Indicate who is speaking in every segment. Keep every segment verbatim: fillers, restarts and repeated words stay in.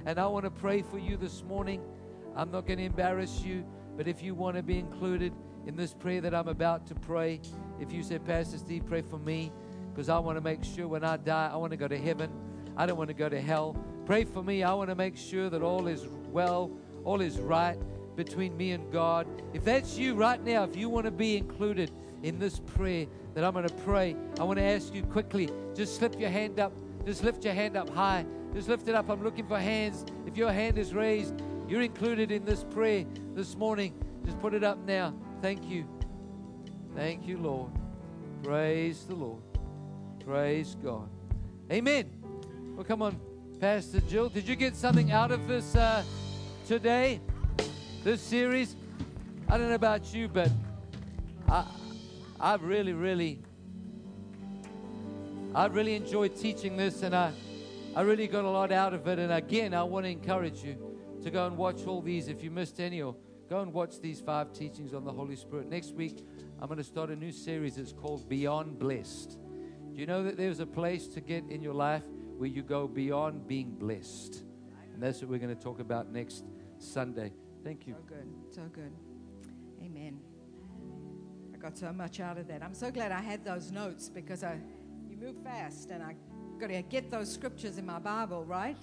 Speaker 1: And I want to pray for you this morning. I'm not going to embarrass you, but if you want to be included in this prayer that I'm about to pray, if you say, Pastor Steve, pray for me, because I want to make sure when I die, I want to go to heaven. I don't want to go to hell. Pray for me. I want to make sure that all is well, all is right between me and God. If that's you right now, if you want to be included in this prayer that I'm going to pray, I want to ask you quickly, just slip your hand up. Just lift your hand up high. Just lift it up. I'm looking for hands. If your hand is raised, you're included in this prayer this morning. Just put it up now. Thank you. Thank you, Lord. Praise the Lord. Praise God. Amen. Well, come on, Pastor Jill. Did you get something out of this uh, today? This series? I don't know about you, but I, I've really, really, I've really enjoyed teaching this, and I, I really got a lot out of it. And again, I want to encourage you to go and watch all these. If you missed any, or go and watch these five teachings on the Holy Spirit. Next week, I'm going to start a new series. It's called Beyond Blessed. Do you know that there's a place to get in your life where you go beyond being blessed? And that's what we're going to talk about next Sunday. Thank you.
Speaker 2: So good. So good. Amen. I got so much out of that. I'm so glad I had those notes, because I, you move fast, and I got to get those scriptures in my Bible, right?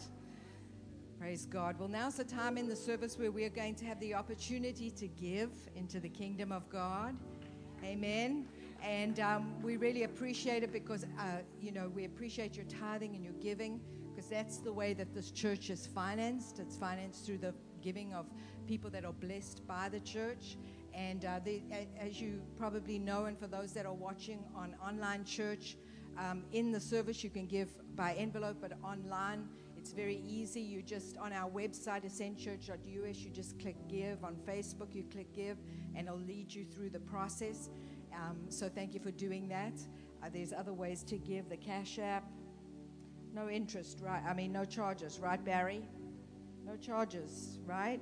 Speaker 2: Praise God. Well, now's the time in the service where we are going to have the opportunity to give into the kingdom of God. Amen. And um, we really appreciate it, because, uh, you know, we appreciate your tithing and your giving, because that's the way that this church is financed. It's financed through the giving of people that are blessed by the church. And uh, the, as you probably know, and for those that are watching on online church, um, in the service you can give by envelope, but online it's very easy. You just, on our website, ascend church dot U S, you just click give. On Facebook, you click give, and it'll lead you through the process. Um, so thank you for doing that. Uh, there's other ways to give. The Cash App, no interest, right? I mean, no charges, right, Barry? No charges, right?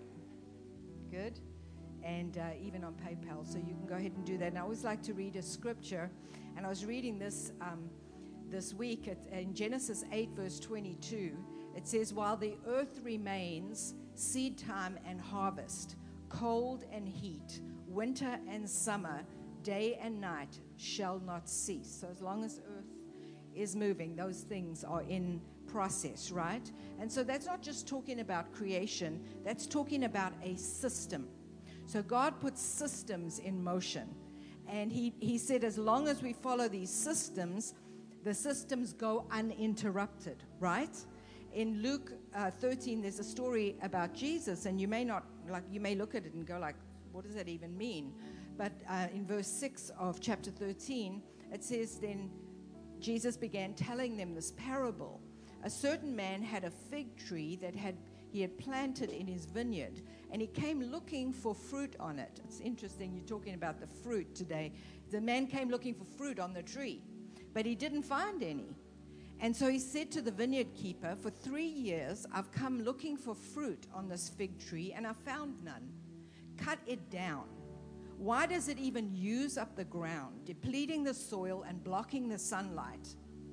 Speaker 2: Good. And uh, even on PayPal, so you can go ahead and do that. And I always like to read a scripture, and I was reading this um, this week at, in Genesis eight, verse twenty-two. It says, while the earth remains, seed time and harvest, cold and heat, winter and summer, day and night shall not cease. So as long as earth is moving, those things are in process, right? And so that's not just talking about creation, that's talking about a system. So God puts systems in motion. And he, he said, as long as we follow these systems, the systems go uninterrupted, right? In Luke uh, thirteen, there's a story about Jesus, and you may not, like, you may look at it and go like, what does that even mean? But uh, in verse six of chapter thirteen, it says, then Jesus began telling them this parable. A certain man had a fig tree that had he had planted in his vineyard, and he came looking for fruit on it. It's interesting, you're talking about the fruit today. The man came looking for fruit on the tree, but he didn't find any. And so he said to the vineyard keeper, for three years I've come looking for fruit on this fig tree, and I found none. Cut it down. Why does it even use up the ground, depleting the soil and blocking the sunlight?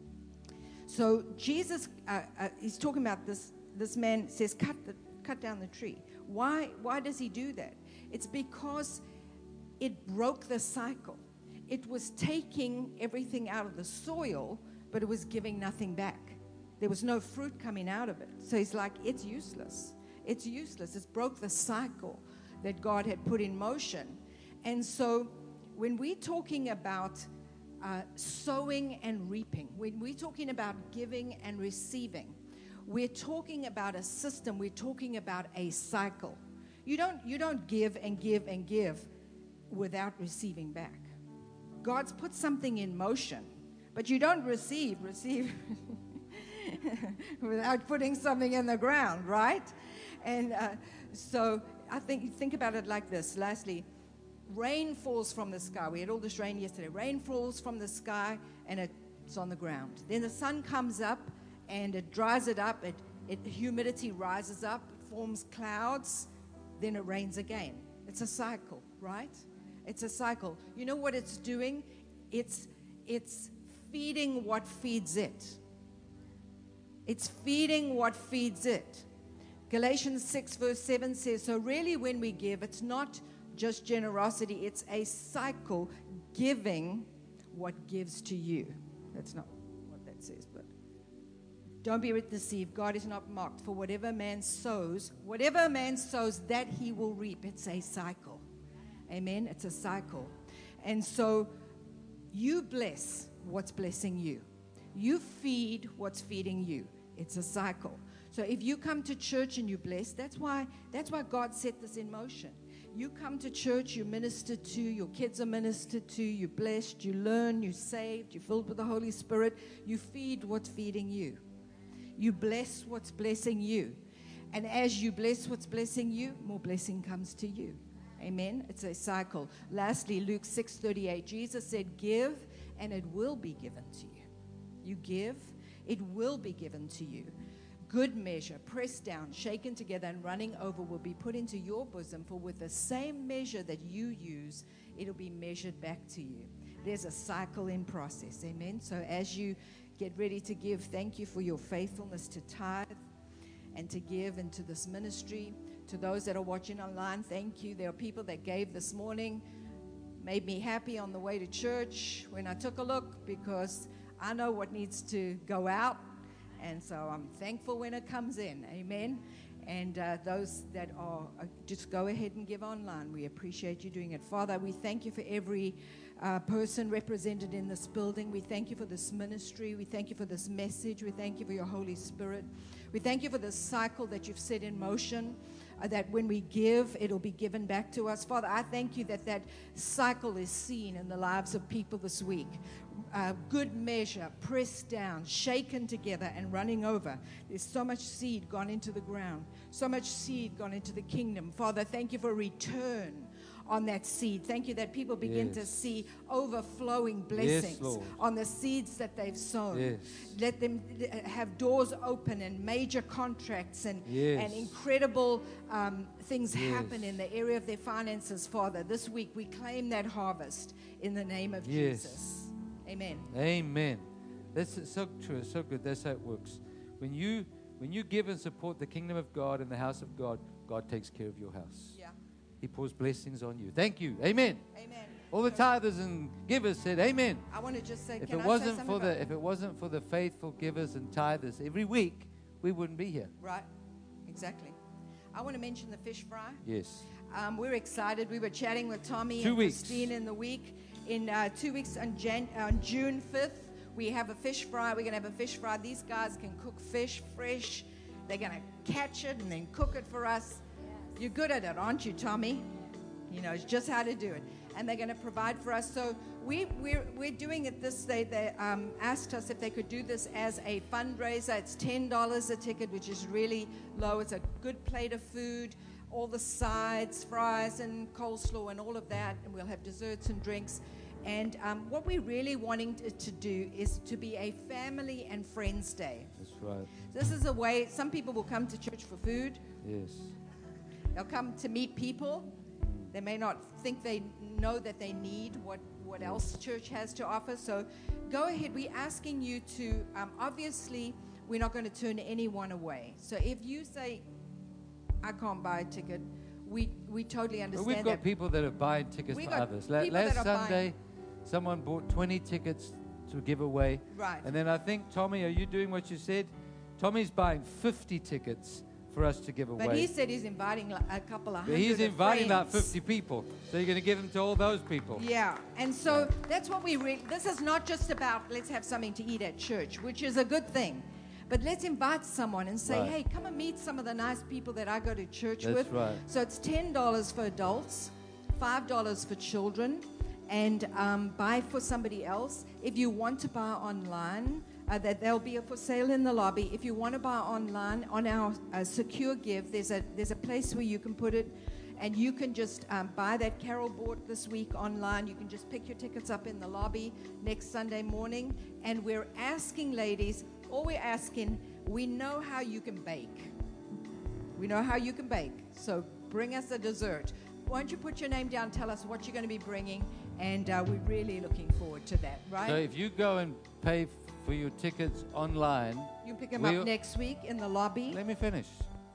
Speaker 2: So Jesus, uh, uh, he's talking about this. This man says, cut the, cut down the tree. Why, why does he do that? It's because it broke the cycle. It was taking everything out of the soil, but it was giving nothing back. There was no fruit coming out of it. So he's like, it's useless. It's useless. It's broke the cycle that God had put in motion. And so when we're talking about uh, sowing and reaping, when we're talking about giving and receiving, we're talking about a system. We're talking about a cycle. You don't, you don't give and give and give without receiving back. God's put something in motion, but you don't receive, receive without putting something in the ground, right? And uh, so I think, think about it like this. Lastly, rain falls from the sky. We had all this rain yesterday. Rain falls from the sky, and it's on the ground. Then the sun comes up, and it dries it up. It, it humidity rises up, it forms clouds, then it rains again. It's a cycle, right? It's a cycle. You know what it's doing? It's it's feeding what feeds it. It's feeding what feeds it. Galatians six verse seven says, so really when we give, it's not just generosity, it's a cycle, giving what gives to you. That's not what that says, but don't be deceived. God is not mocked. For whatever man sows, whatever a man sows, that he will reap. It's a cycle. Amen. It's a cycle. And so you bless what's blessing you. You feed what's feeding you. It's a cycle. So if you come to church and you bless, that's why that's why God set this in motion. You come to church, you minister to, your kids are ministered to, you're blessed, you learn, you're saved, you're filled with the Holy Spirit. You feed what's feeding you. You bless what's blessing you. And as you bless what's blessing you, more blessing comes to you. Amen. It's a cycle. Lastly, Luke six thirty-eight, Jesus said, give and it will be given to you. You give, it will be given to you. Good measure, pressed down, shaken together, and running over will be put into your bosom, for with the same measure that you use, it'll be measured back to you. There's a cycle in process. Amen. So as you get ready to give, thank you for your faithfulness to tithe and to give into this ministry. To those that are watching online, thank you. There are people that gave this morning, made me happy on the way to church when I took a look, because I know what needs to go out. And so I'm thankful when it comes in. Amen. And uh, those that are, uh, just go ahead and give online. We appreciate you doing it. Father, we thank you for every uh, person represented in this building. We thank you for this ministry. We thank you for this message. We thank you for your Holy Spirit. We thank you for this cycle that you've set in motion, uh, that when we give, it'll be given back to us. Father, I thank you that that cycle is seen in the lives of people this week. Uh, good measure, pressed down, shaken together, and running over. There's so much seed gone into the ground, so much seed gone into the kingdom. Father, thank you for return on that seed. Thank you that people begin
Speaker 1: Yes.
Speaker 2: to see overflowing blessings
Speaker 1: Yes, Lord.
Speaker 2: on the seeds that they've sown.
Speaker 1: Yes.
Speaker 2: Let them have doors open and major contracts and,
Speaker 1: Yes.
Speaker 2: and incredible um, things
Speaker 1: Yes.
Speaker 2: happen in the area of their finances, Father. This week we claim that harvest in the name of
Speaker 1: Yes.
Speaker 2: Jesus. Amen.
Speaker 1: Amen. That's so true. It's so good. That's how it works. When you when you give and support the kingdom of God and the house of God, God takes care of your house.
Speaker 2: Yeah.
Speaker 1: He pours blessings on you. Thank you. Amen.
Speaker 2: Amen.
Speaker 1: All the tithers and givers said amen.
Speaker 2: I want to just say,
Speaker 1: If
Speaker 2: can
Speaker 1: it
Speaker 2: I say
Speaker 1: wasn't
Speaker 2: something
Speaker 1: for the
Speaker 2: about-
Speaker 1: if it wasn't for the faithful givers and tithers every week, we wouldn't be here.
Speaker 2: Right, exactly. I want to mention the fish fry.
Speaker 1: Yes.
Speaker 2: Um, we're excited. We were chatting with Tommy
Speaker 1: Two
Speaker 2: and
Speaker 1: weeks.
Speaker 2: Christine in the week. In uh, two weeks on, Jan- on June fifth, we have a fish fry. We're going to have a fish fry. These guys can cook fish fresh. They're going to catch it and then cook it for us. You're good at it, aren't you, Tommy? You know, it's just how to do it. And they're going to provide for us. So we, we're, we're doing it this day. They um, asked us if they could do this as a fundraiser. It's ten dollars a ticket, which is really low. It's a good plate of food, all the sides, fries and coleslaw and all of that. And we'll have desserts and drinks. And um, what we're really wanting to, to do is to be a family and friends day.
Speaker 1: That's right.
Speaker 2: This is a way, some people will come to church for food.
Speaker 1: Yes.
Speaker 2: They'll come to meet people. They may not think they know that they need what, what else church has to offer. So go ahead. We're asking you to, um, obviously, we're not going to turn anyone away. So if you say, I can't buy a ticket, we, we totally
Speaker 1: But
Speaker 2: understand
Speaker 1: we've got
Speaker 2: that.
Speaker 1: people that are buying tickets
Speaker 2: We
Speaker 1: for
Speaker 2: got
Speaker 1: others. La-
Speaker 2: people that
Speaker 1: last
Speaker 2: are buying-
Speaker 1: Sunday, someone bought twenty tickets to give away.
Speaker 2: Right.
Speaker 1: And then I think, Tommy, are you doing what you said? Tommy's buying fifty tickets for us to give away.
Speaker 2: But he said he's inviting like a couple of
Speaker 1: But
Speaker 2: hundred
Speaker 1: he's
Speaker 2: of
Speaker 1: inviting about
Speaker 2: friends.
Speaker 1: fifty people. So you're going to give them to all those people.
Speaker 2: Yeah, and so that's what we re- this is not just about let's have something to eat at church, which is a good thing. But let's invite someone and say,
Speaker 1: Right.
Speaker 2: hey, come and meet some of the nice people that I go to church
Speaker 1: That's
Speaker 2: with.
Speaker 1: right.
Speaker 2: So it's ten dollars for adults, five dollars for children, and um, buy for somebody else. If you want to buy online, uh, that there'll be a for sale in the lobby. If you want to buy online on our uh, Secure Give, there's a there's a place where you can put it, and you can just um, buy that Carol bought this week online. You can just pick your tickets up in the lobby next Sunday morning. And we're asking ladies, all we're asking, we know how you can bake. We know how you can bake. So bring us a dessert. Why don't you put your name down, tell us what you're going to be bringing, and uh, we're really looking forward to that, right?
Speaker 1: So if you go and pay f- for your tickets online,
Speaker 2: you pick them
Speaker 1: we'll-
Speaker 2: up next week in the lobby.
Speaker 1: let me finish.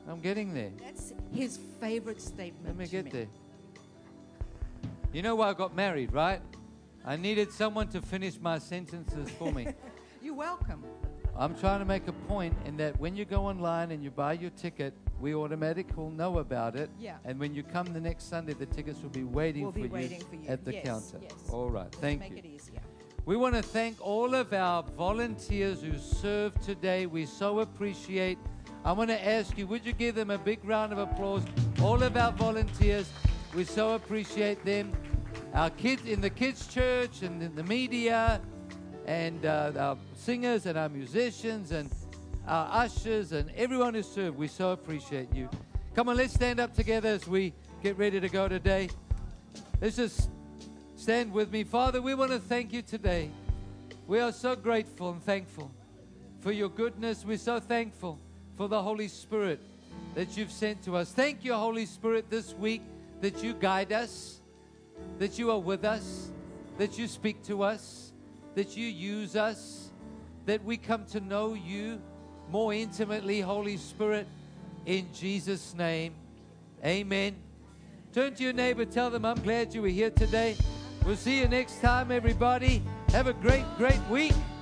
Speaker 1: I'm getting there.
Speaker 2: That's his favorite statement.
Speaker 1: Let me
Speaker 2: to
Speaker 1: get
Speaker 2: me.
Speaker 1: there. You know why I got married, right? I needed someone to finish my sentences for me.
Speaker 2: You're welcome.
Speaker 1: I'm trying to make a point in that when you go online and you buy your ticket, we automatically will know about it.
Speaker 2: Yeah.
Speaker 1: And when you come the next Sunday, the tickets will be waiting,
Speaker 2: We'll
Speaker 1: for,
Speaker 2: be
Speaker 1: you
Speaker 2: waiting for you.
Speaker 1: at the
Speaker 2: Yes,
Speaker 1: counter.
Speaker 2: yes.
Speaker 1: All right.
Speaker 2: Let's
Speaker 1: Thank
Speaker 2: make
Speaker 1: you.
Speaker 2: it easier.
Speaker 1: We want to thank all of our volunteers who served today. We so appreciate. I want to ask you, would you give them a big round of applause? All of our volunteers, we so appreciate them. Our kids in the kids' church and in the media, and uh, our singers and our musicians and our ushers and everyone who served, we so appreciate you. Come on, let's stand up together as we get ready to go today. Let's just stand with me. Father, we want to thank you today. We are so grateful and thankful for your goodness. We're so thankful for the Holy Spirit that you've sent to us. Thank you, Holy Spirit, this week that you guide us, that you are with us, that you speak to us, that you use us, that we come to know you more intimately, Holy Spirit, in Jesus' name. Amen. Turn to your neighbor, tell them, I'm glad you were here today. We'll see you next time, everybody. Have a great, great week.